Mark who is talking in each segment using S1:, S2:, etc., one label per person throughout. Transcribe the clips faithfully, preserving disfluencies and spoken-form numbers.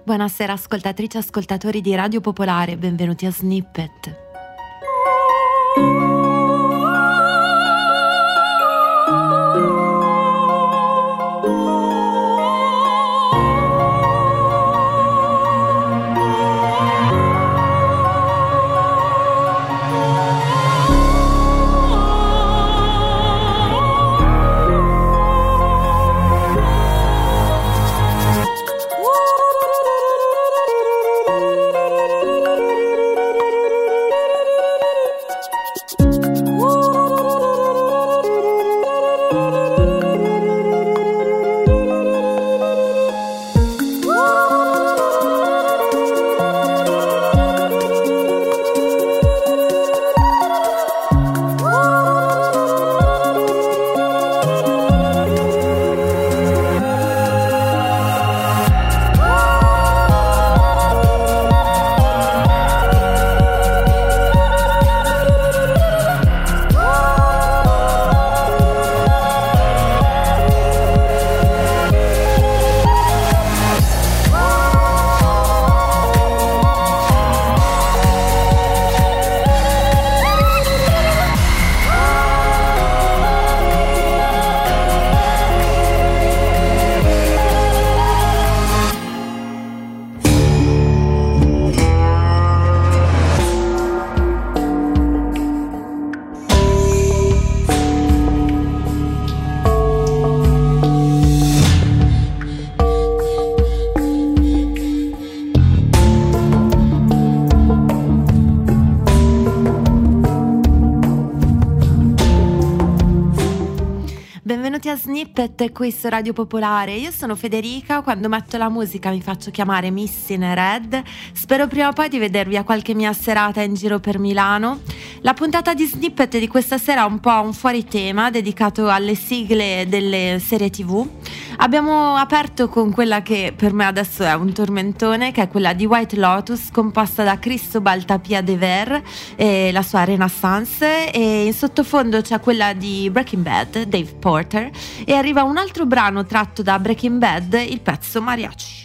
S1: Buonasera ascoltatrici e ascoltatori di Radio Popolare, benvenuti a Snippet. Benvenuti a Snippet qui su Radio Popolare. Io sono Federica, quando metto la musica mi faccio chiamare Miss in Red. Spero prima o poi di vedervi a qualche mia serata in giro per Milano. La puntata di Snippet di questa sera è un po' un fuori tema, dedicato alle sigle delle serie tivù. Abbiamo aperto con quella che per me adesso è un tormentone, che è quella di White Lotus, composta da Cristobal Tapia de Ver e la sua Renaissance, e in sottofondo c'è quella di Breaking Bad, Dave Porter, e arriva un altro brano tratto da Breaking Bad, il pezzo Mariachi.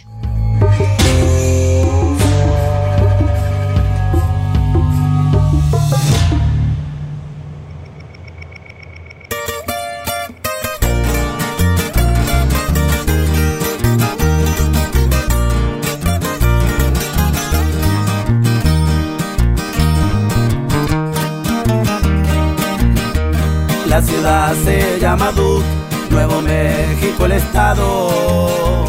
S2: La ciudad se llama Duke, Nuevo México el estado.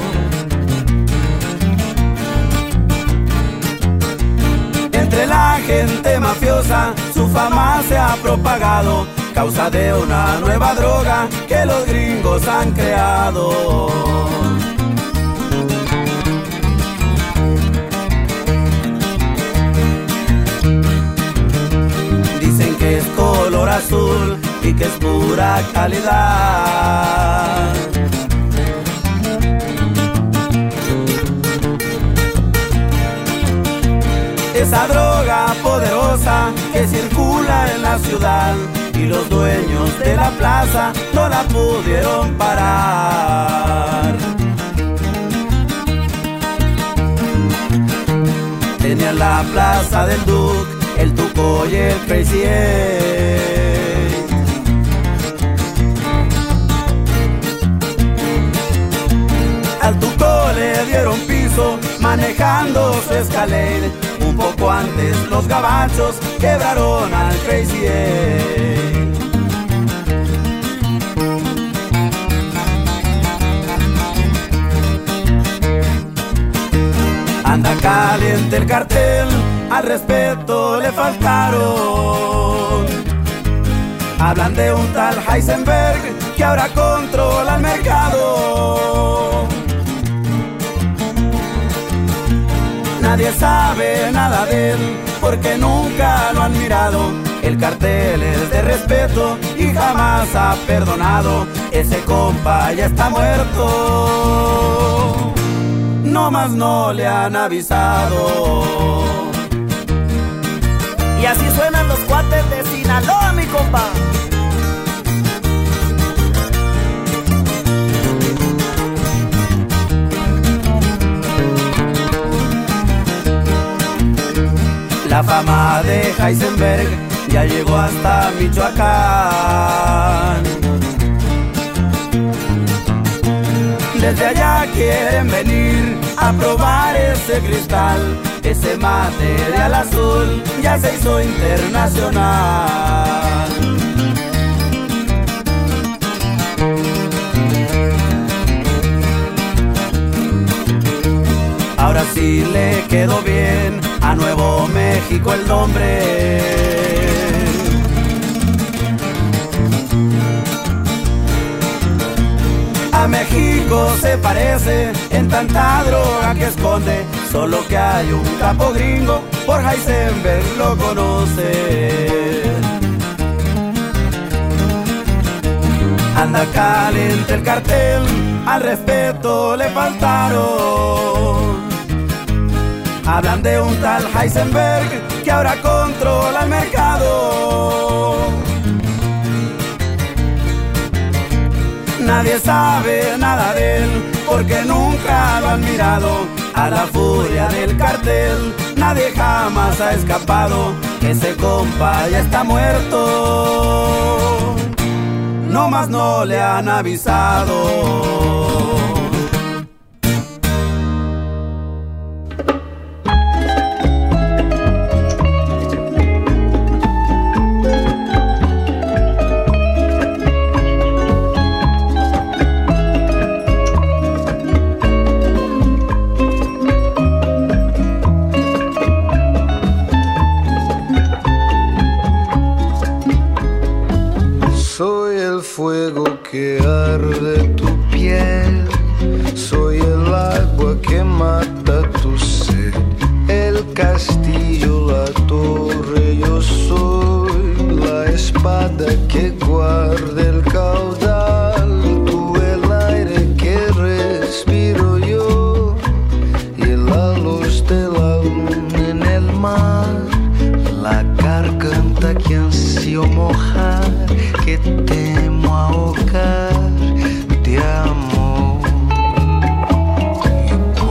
S2: Entre la gente mafiosa su fama se ha propagado, causa de una nueva droga que los gringos han creado. Dicen que es color azul y que es pura calidad. Esa droga poderosa que circula en la ciudad y los dueños de la plaza no la pudieron parar. Tenían la plaza del Duke, el Tuco y el Crazy Eight. Al Tuco le dieron piso manejando su Escalade. Un poco antes los gabachos quebraron al Crazy Eight. Anda caliente el cartel, al respeto le faltaron. Hablan de un tal Heisenberg que ahora controla el mercado. Nadie sabe nada de él porque nunca lo han mirado. El cartel es de respeto y jamás ha perdonado. Ese compa ya está muerto, no más no le han avisado.
S3: Y así suenan los cuates de Sinaloa, mi compa.
S2: La fama de Heisenberg ya llegó hasta Michoacán. Desde allá quieren venir a probar ese cristal. Ese material azul ya se hizo internacional. Ahora sí le quedó bien a Nuevo México el nombre. A México se parece en tanta droga que esconde, solo que hay un capo gringo, por Heisenberg lo conoce. Anda caliente el cartel, al respeto le faltaron. Hablan de un tal Heisenberg que ahora controla el mercado. Nadie sabe nada de él porque nunca lo han mirado. A la furia del cartel nadie jamás ha escapado. Ese compa ya está muerto, no más no le han avisado.
S4: Fuego que arde tu piel, soy el agua que mata tu sed, el castillo, la torre, yo soy la espada que guarda el caudal, tú el aire que respiro yo y la luz de la luna en el mar, la garganta que ansío mojar, que temo ahogar, te amo. Y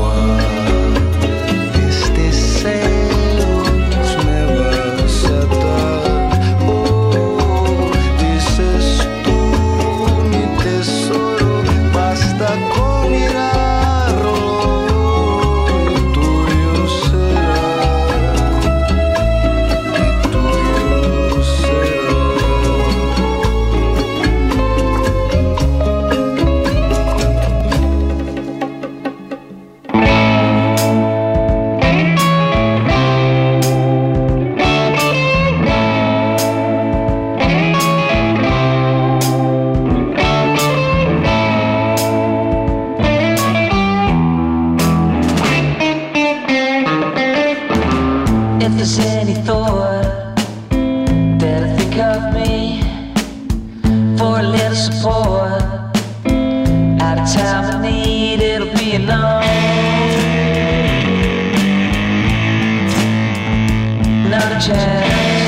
S4: cuáles deseos me vas a dar, oh, dices tú, mi tesoro, basta con mirarlo y tuyo será, y tuyo será.
S5: If there's any thought that'll think of me for a little support, at a time of need it'll be enough. Not a chance.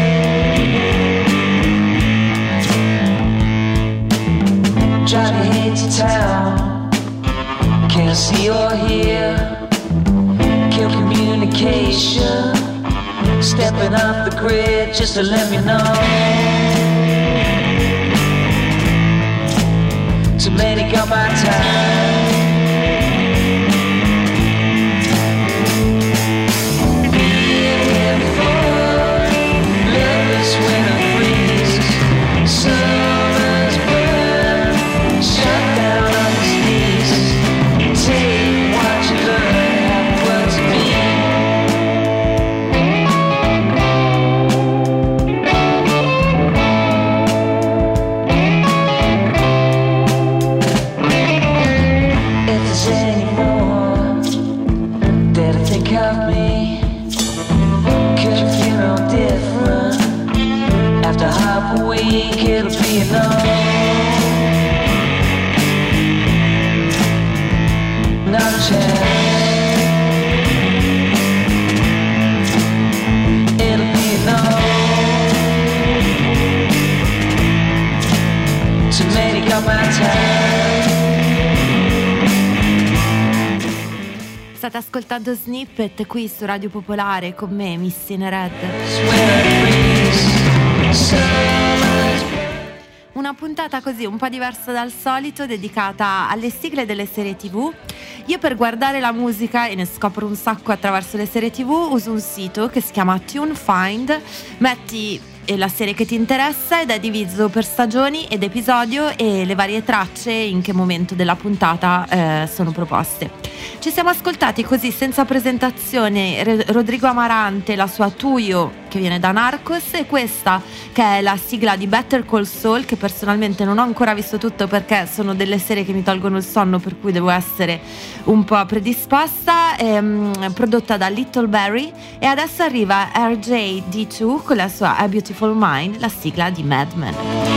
S5: Johnny hates town, can't see or hear, kill communication, stepping off the grid just to let me know. Too many got my time. Being here before, lovers winter freezes, summer's burn, shut down on the sneezes. Take what you learn, have what to be. Of me, could you feel no different? After half a week, it'll be enough. Not a chance. It'll be enough. Too many got my time.
S1: State ascoltando Snippet qui su Radio Popolare con me, Missy Red. Una puntata così un po' diversa dal solito, dedicata alle sigle delle serie tivù. Io per guardare la musica, e ne scopro un sacco attraverso le serie tivù, uso un sito che si chiama TuneFind. Metti la serie che ti interessa ed è diviso per stagioni ed episodio, e le varie tracce in che momento della puntata eh, sono proposte. Ci siamo ascoltati così senza presentazione Re- Rodrigo Amarante, la sua Tuyo, che viene da Narcos, e questa che è la sigla di Better Call Saul, che personalmente non ho ancora visto tutto perché sono delle serie che mi tolgono il sonno, per cui devo essere un po' predisposta, ehm, prodotta da Little Barry. E adesso arriva R J D due con la sua A Beautiful Mind, la sigla di Mad Men.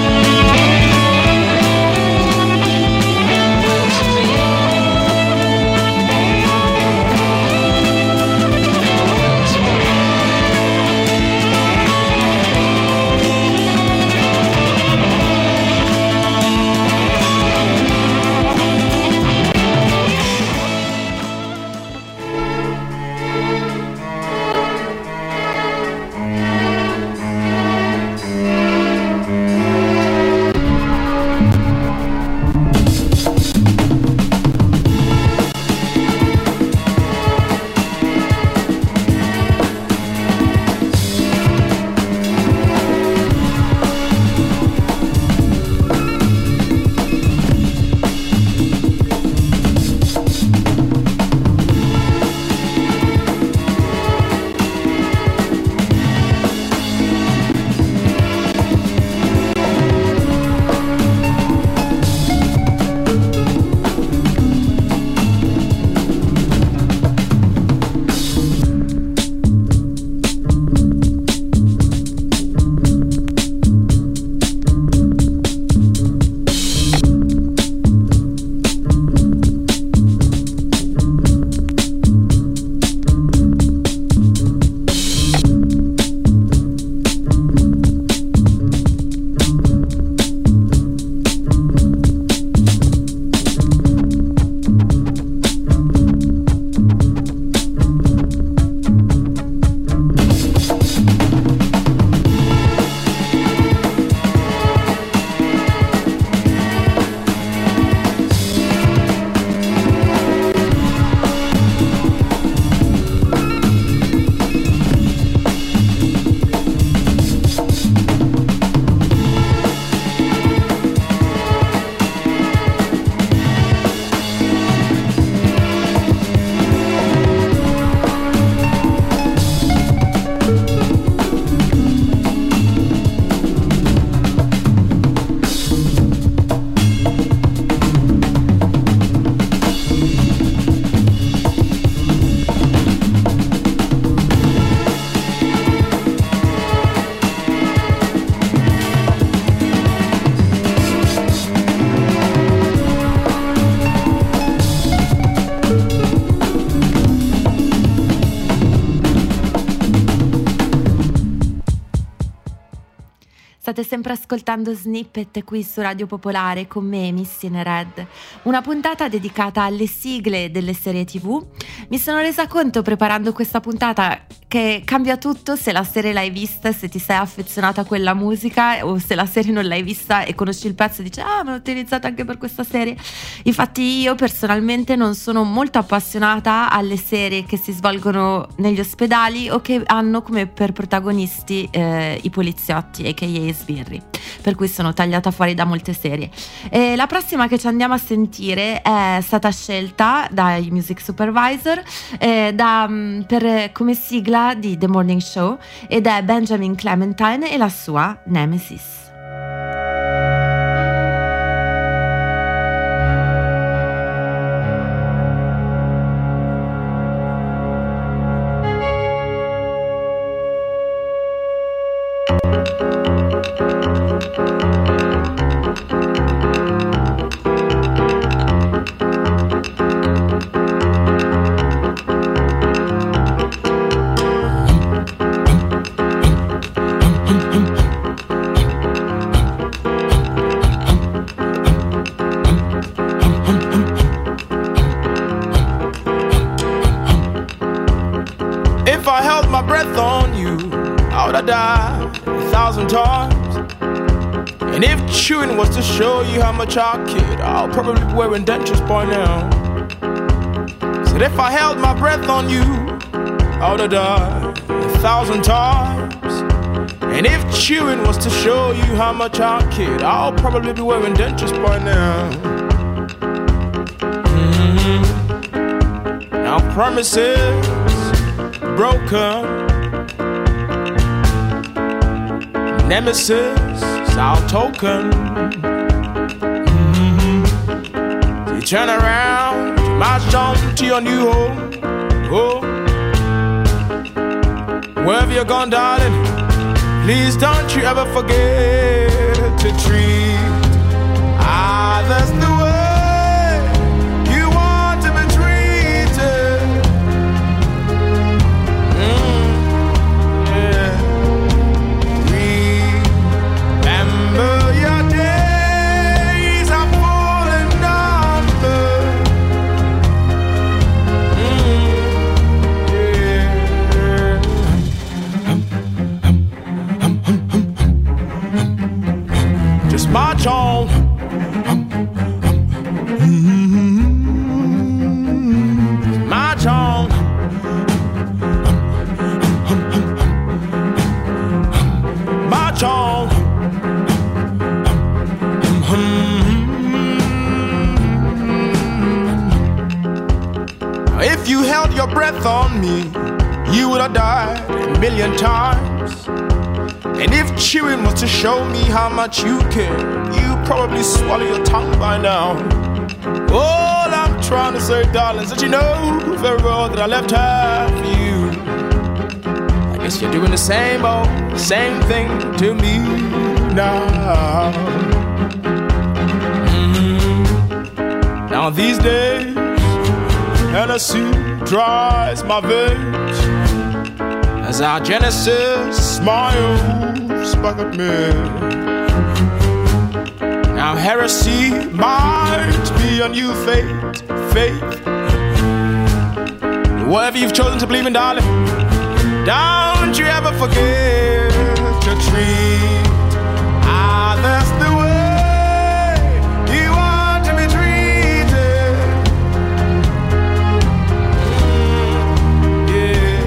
S1: State sempre ascoltando Snippet qui su Radio Popolare con me, Missy Red. Una puntata dedicata alle sigle delle serie tivù. Mi sono resa conto preparando questa puntata che cambia tutto se la serie l'hai vista, se ti sei affezionata a quella musica, o se la serie non l'hai vista e conosci il pezzo e dici ah, me l'ho utilizzata anche per questa serie. Infatti io personalmente non sono molto appassionata alle serie che si svolgono negli ospedali o che hanno come per protagonisti eh, i poliziotti, aka sbirri, per cui sono tagliata fuori da molte serie. E la prossima che ci andiamo a sentire è stata scelta dai Music Supervisor eh, da, per, come sigla di The Morning Show, ed è Benjamin Clementine e la sua Nemesis.
S6: breath on you, I would have died a thousand times. And if chewing was to show you how much I kid, I'll probably be wearing dentures by now. Said if I held my breath on you, I would have died a thousand times. And if chewing was to show you how much I kid, I'll probably be wearing dentures by now. Mm-hmm. Now promises broken, nemesis our token. Mm-hmm. You turn around, you march on to your new home. Oh, wherever you're gone, darling, please don't you ever forget to treat others the way you want to be treated. Mm, yeah. Remember your days are full and numbered. Mm, yeah. Just march on. March on. March on. If you held your breath on me, you would have died a million times. And if chewing was to show me how much you care, you probably swallow your tongue by now. All I'm trying to say, darling, is that you know very well that I left half for you. I guess you're doing the same old, same thing to me now. Mm-hmm. Now these days, Hennessy dries my veins as our Genesis smiles back at me. Now heresy might be a new faith, faith. Whatever you've chosen to believe in, darling, don't you ever forget to treat others the way you want to be treated. Mm, yeah.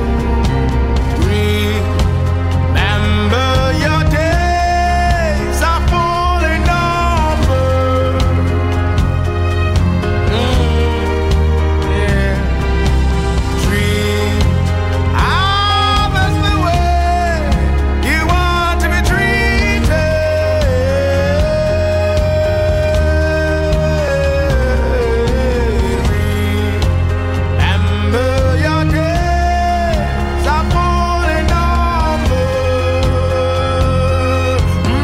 S6: Remember your days are full and numbered. Mm, yeah. Treat others the way you want to be treated. Remember your days are full and numbered.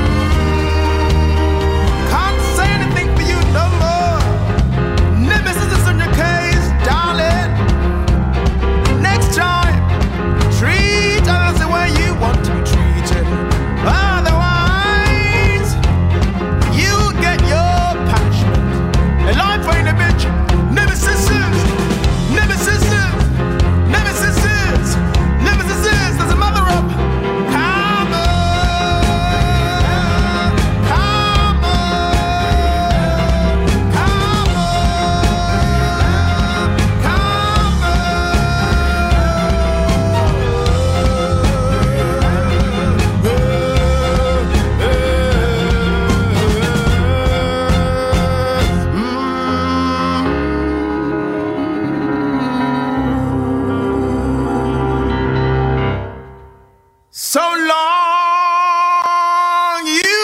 S6: Mm. Can't say anything for you no more. Nemesis is on your case, darling. Next time, treat others the way you want to be treated. Otherwise, you get your punishment. And life ain't a bitch. Nemesis is, nemesis is, nemesis is, nemesis is. There's a mother up. Come on, come on, come so long you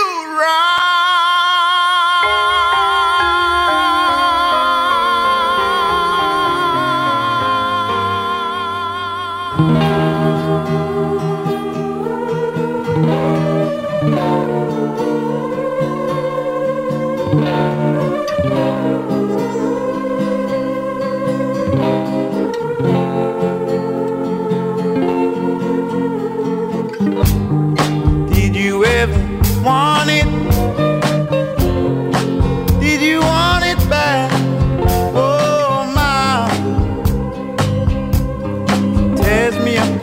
S2: Did you ever want it? Did you want it back? Oh my, tears me up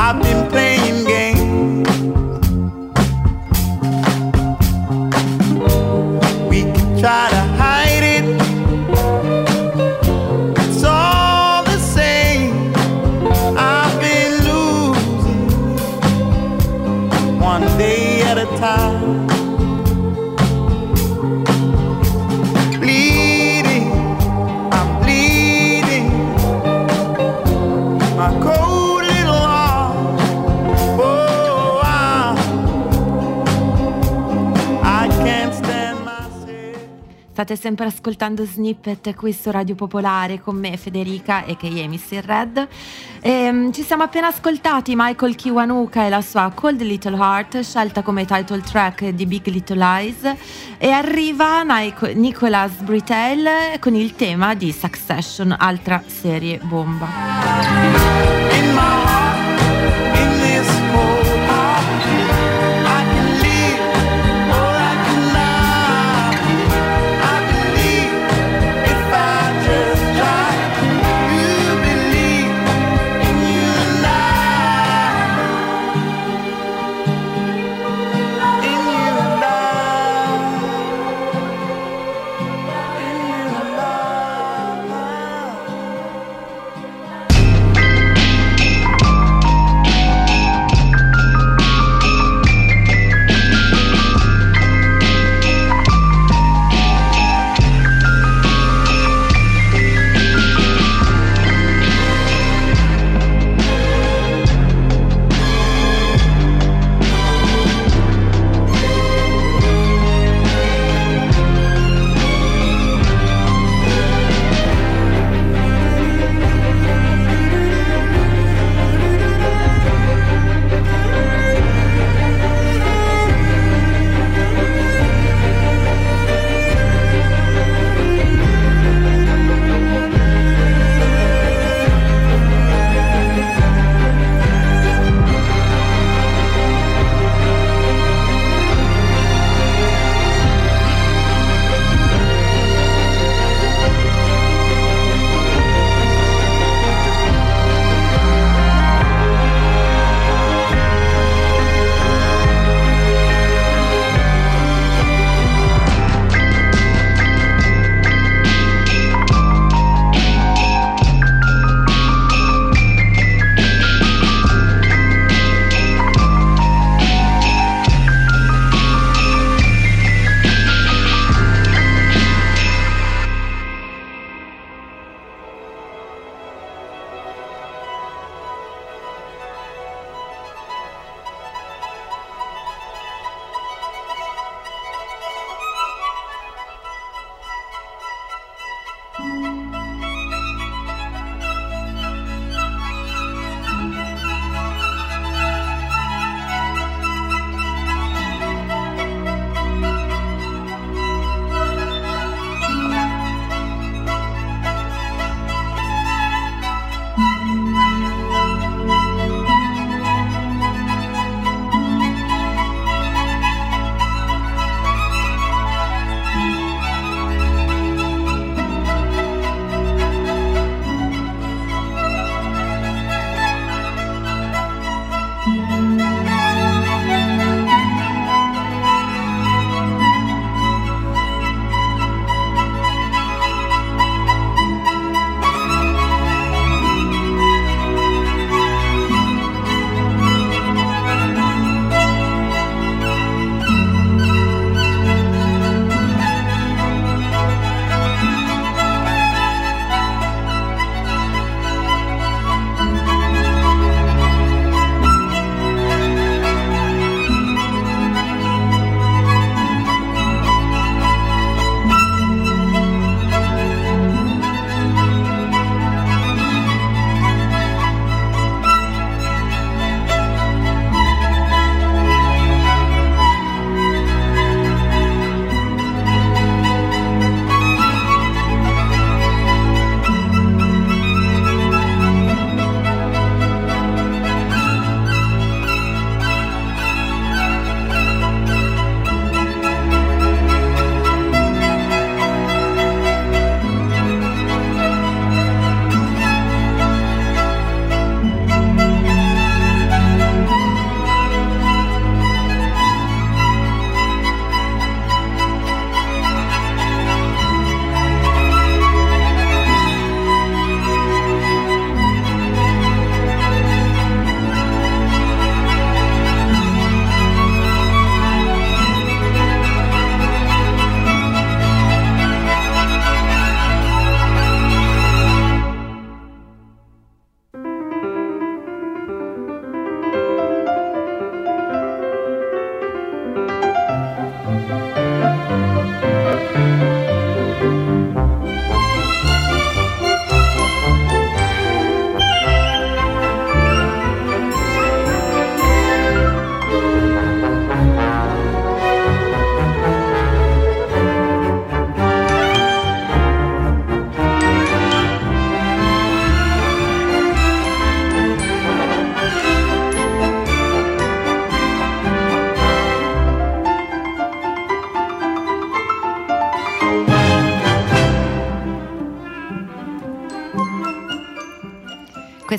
S2: I've been playing games. We can try to hide it, it's all the same. I've been losing one day at a time. Bleeding, I'm bleeding, my cold little heart. Oh, I, I can't stand myself.
S1: State sempre ascoltando Snippet qui su Radio Popolare con me Federica e che è Miss Red. E, ci siamo appena ascoltati Michael Kiwanuka e la sua Cold Little Heart, scelta come title track di Big Little Lies, e arriva Nic- Nicholas Britell con il tema di Succession, altra serie bomba.
S2: In my heart, in this cold heart, I can live or I cannot. I believe if I just try. You believe in you and I, in you and I, in you and I.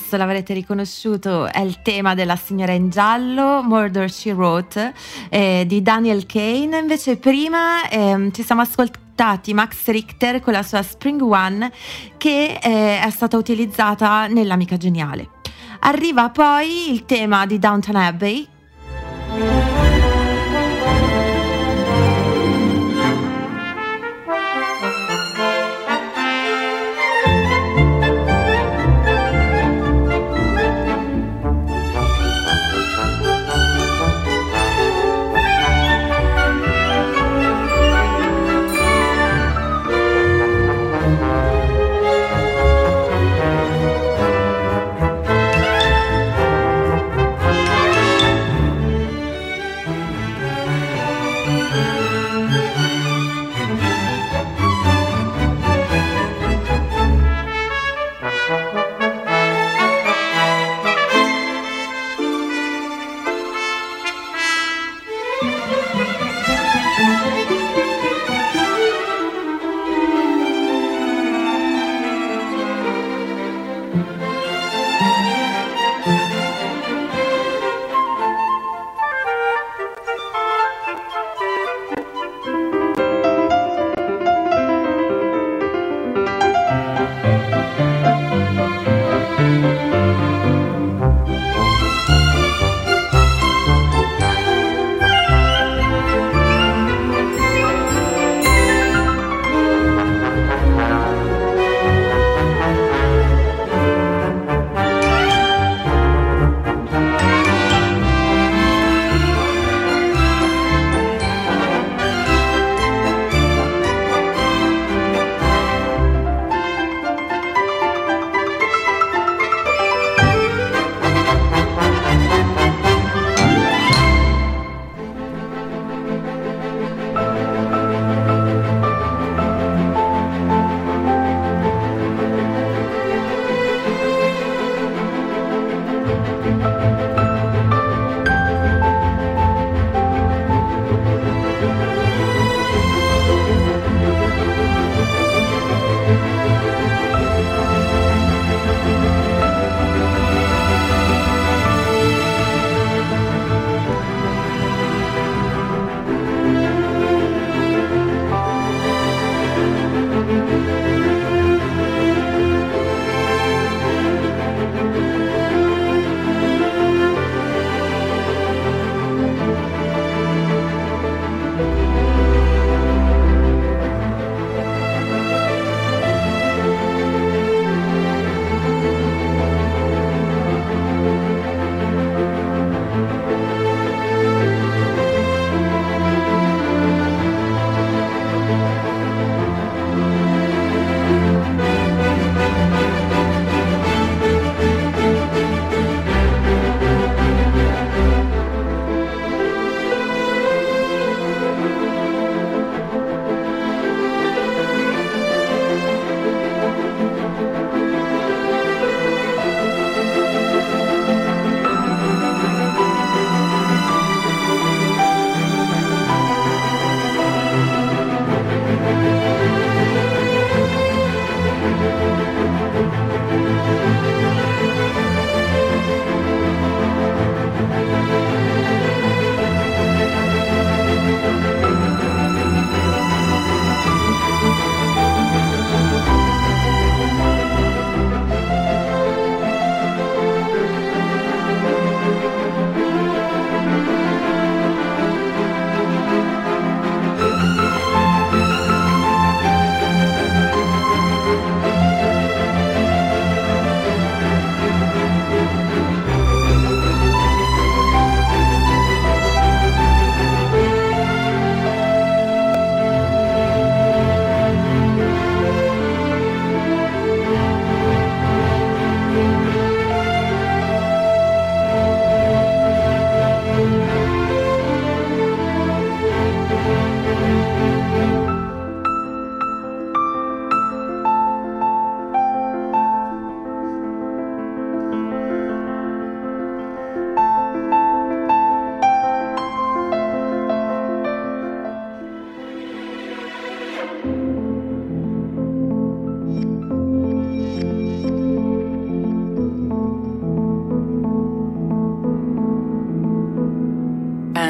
S1: questo l'avrete riconosciuto, è il tema della Signora in giallo, Murder She Wrote, eh, di Daniel Kane. Invece prima eh, ci siamo ascoltati Max Richter con la sua Spring One, che eh, è stata utilizzata nell'Amica Geniale. Arriva poi il tema di Downton Abbey.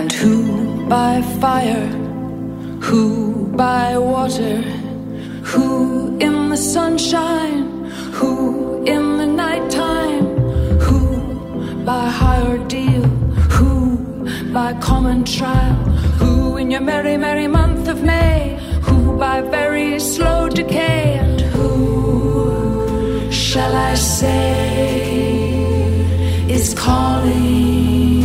S7: And who by fire, who by water, who in the sunshine, who in the nighttime, who by high ordeal, who by common trial, who in your merry, merry month of May, who by very slow decay, and who shall I say is calling,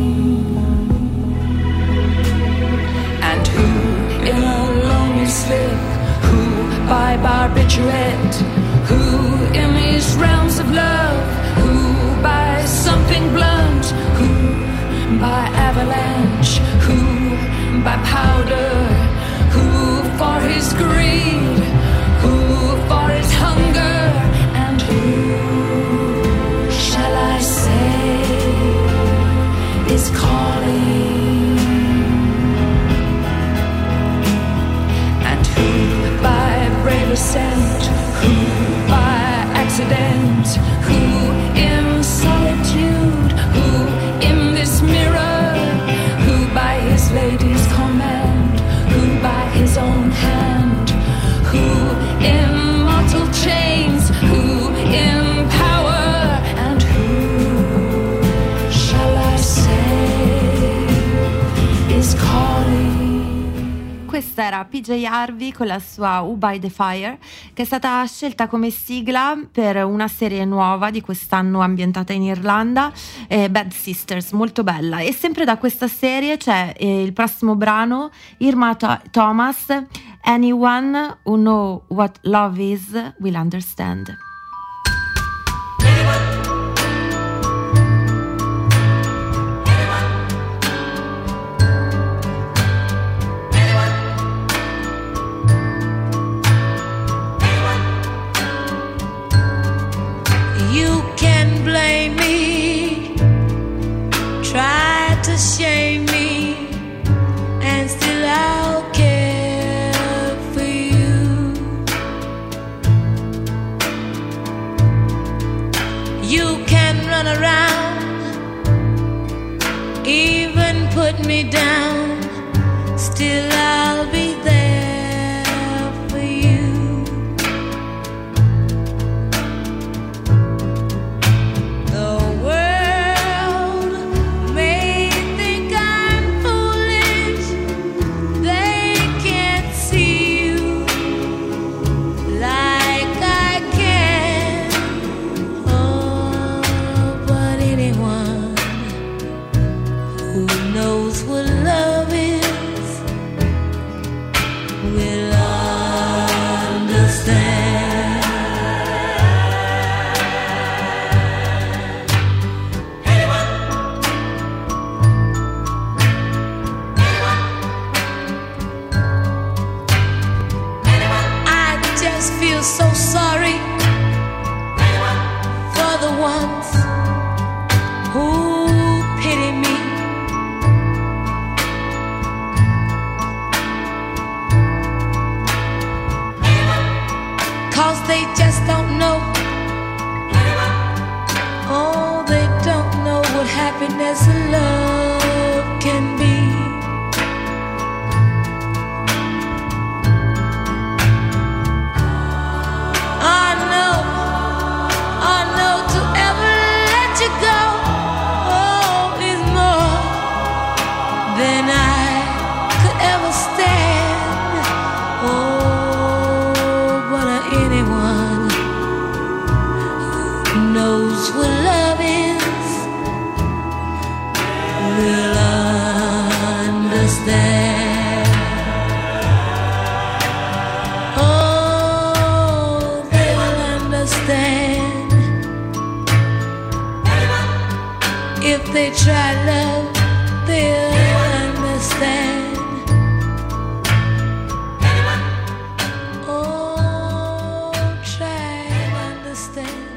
S7: and who in a lonely slip, who by barbiturate, who in these realms of love, who by something blunt, who by avalanche, who by powder, who for his greed, who for his hunger, and who shall I say is calling, and who by brave ascent, who by accident, who in solitude, who in this mirror, who by his lady's command, who by his own hand, who in mortal chains, who in power, and who shall I say is calling.
S1: Questa era P J Harvey con la sua Who by the Fire, che è stata scelta come sigla per una serie nuova di quest'anno ambientata in Irlanda, eh, Bad Sisters, molto bella. E sempre da questa serie c'è eh, il prossimo brano, Irma Thomas, Anyone Who Know What Love Is Will Understand.
S8: You can blame me, try to shame me, and still I'll care for you. You can run around, even put me down, still I'll be there for you. So sorry for the ones who pity me. Cause they just don't know. Oh, they don't know what happiness and love can be. If they try love, they'll understand. Oh, try and understand.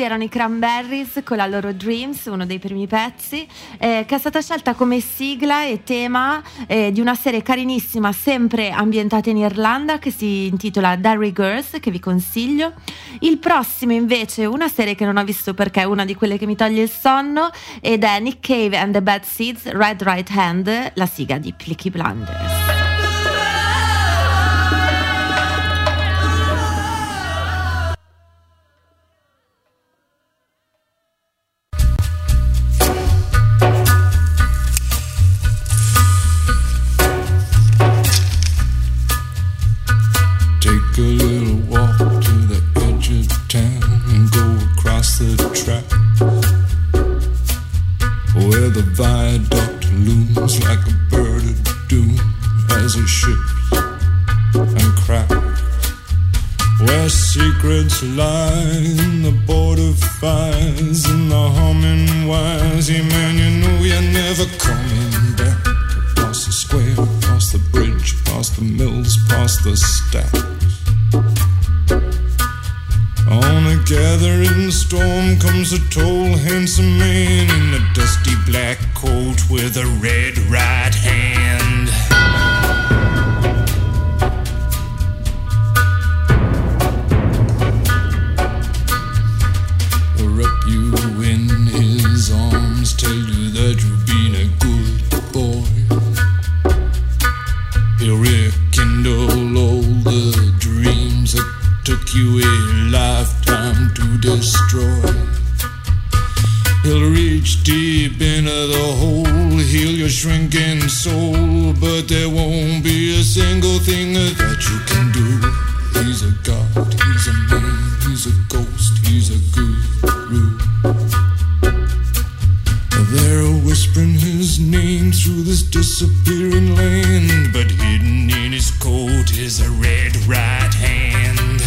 S1: erano i Cranberries con la loro Dreams, uno dei primi pezzi, eh, che è stata scelta come sigla e tema eh, di una serie carinissima sempre ambientata in Irlanda che si intitola Derry Girls, che vi consiglio. Il prossimo invece una serie che non ho visto perché è una di quelle che mi toglie il sonno, ed è Nick Cave and the Bad Seeds, Red Right Hand, la sigla di Peaky Blinders.
S9: Take a little walk to the edge of town and go across the track where the viaduct looms like a bird of doom as it ships and cracks, where secrets lie in the border fires and the humming wires. Yeah, man, you know you're never coming back. Past the square, past the bridge, past the mills, past the stacks. On a gathering storm comes a tall, handsome man in a dusty black coat with a red right hand. Wrap you in his arms, tell you that you've been a good boy. He'll rekindle all the dreams that took you a lifetime to destroy. He'll reach deep into the hole, heal your shrinking soul, but there won't be a single thing that you can do. He's a god, he's a man, he's a ghost, he's a guru. They're whispering his name through this disappearing land, but hidden in his coat is a red right hand.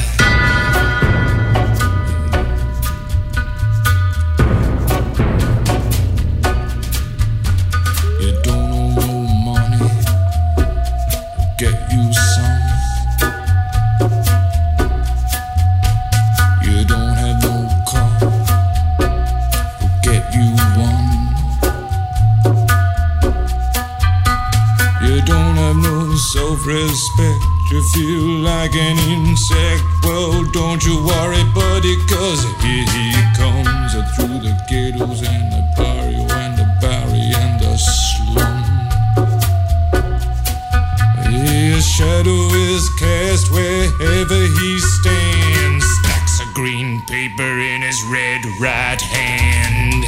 S9: You don't owe no money, get you some. You don't have no car, get you one. You don't have no self-respect, you feel like an insect. Well, don't you worry, buddy, cause here he comes through the ghettos and the barrio and the barry and the slum. His shadow is cast wherever he stands, stacks of green paper in his red right hand.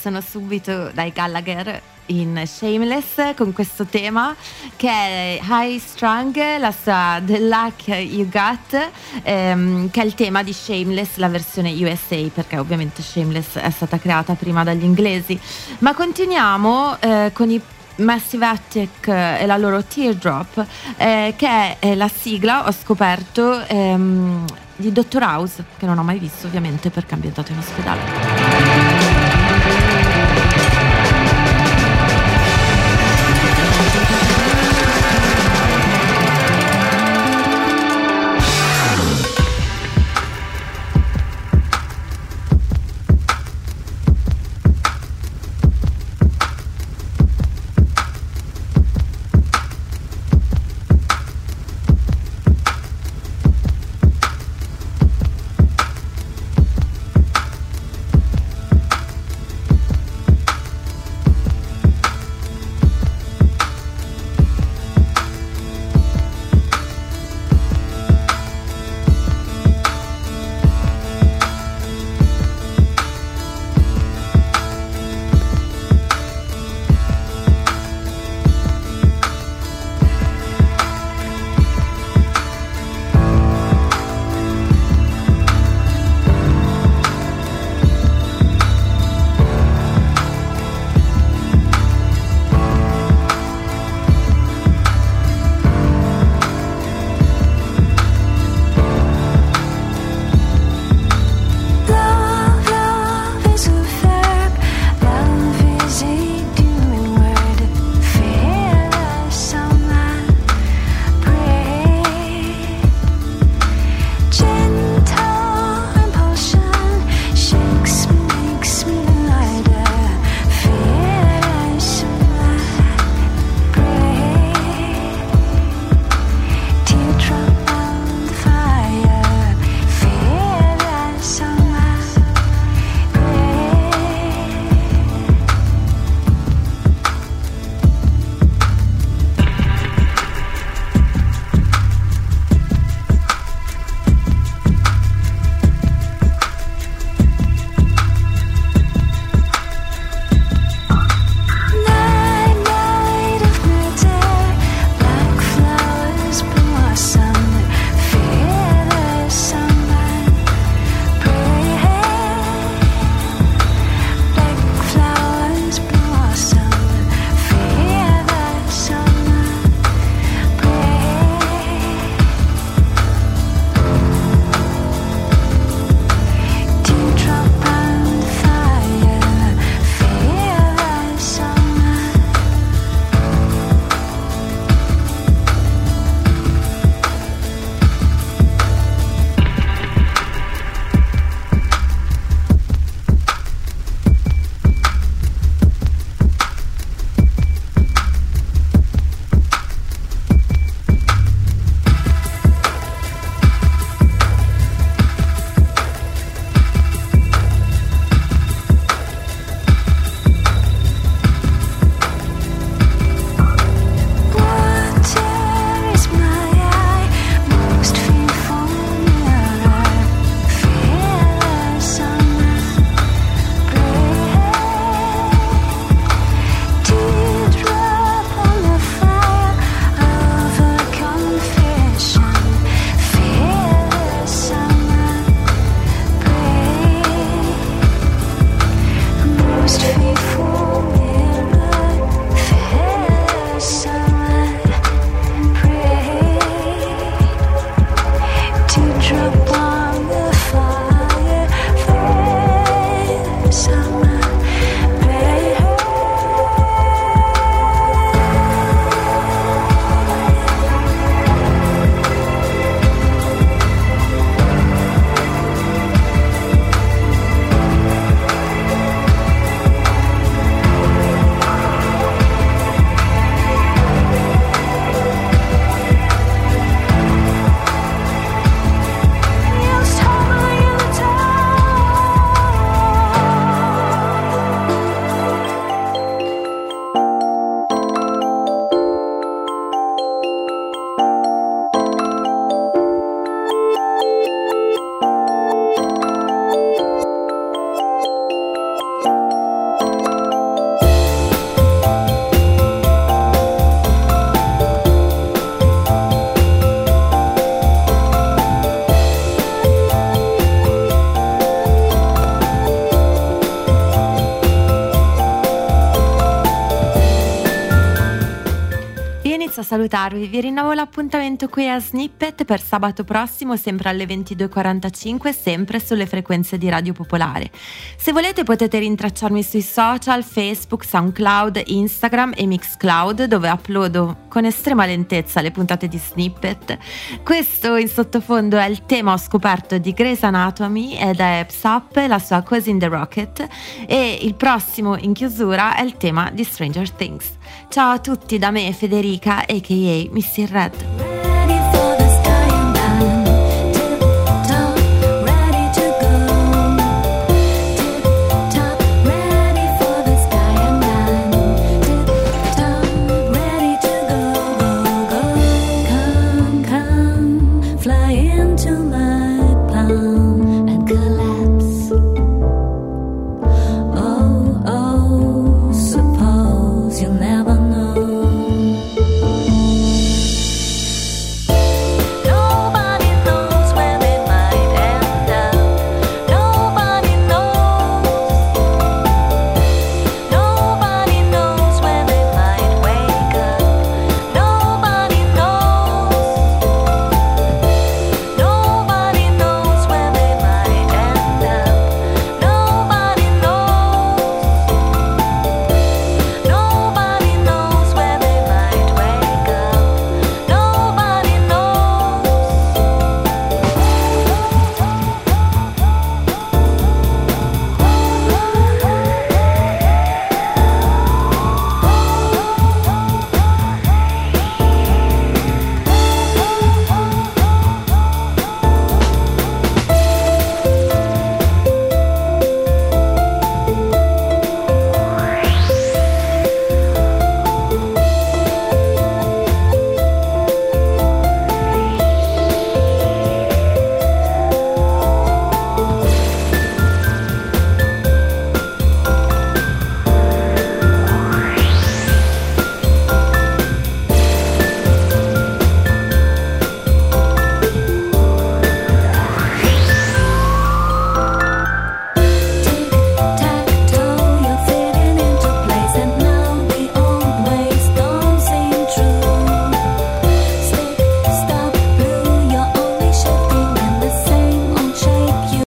S1: sono subito dai Gallagher in Shameless con questo tema che è High Strung, la sua The Luck You Got, ehm, che è il tema di Shameless, la versione U S A, perché ovviamente Shameless è stata creata prima dagli inglesi. Ma continuiamo eh, con i Massive Attack e la loro Teardrop, eh, che è la sigla, ho scoperto, ehm, di Doctor House, che non ho mai visto ovviamente perché è ambientato in ospedale. salutarvi, vi rinnovo l'appuntamento qui a Snippet per sabato prossimo, sempre alle ventidue e quarantacinque, sempre sulle frequenze di Radio Popolare. Se volete potete rintracciarmi sui social, Facebook, SoundCloud, Instagram e Mixcloud, dove uploado con estrema lentezza le puntate di Snippet. Questo in sottofondo è il tema ho scoperto di Grey's Anatomy ed è Psy, la sua Cause in the Rocket, e il prossimo in chiusura è il tema di Stranger Things. Ciao a tutti da me Federica aka Missy Red.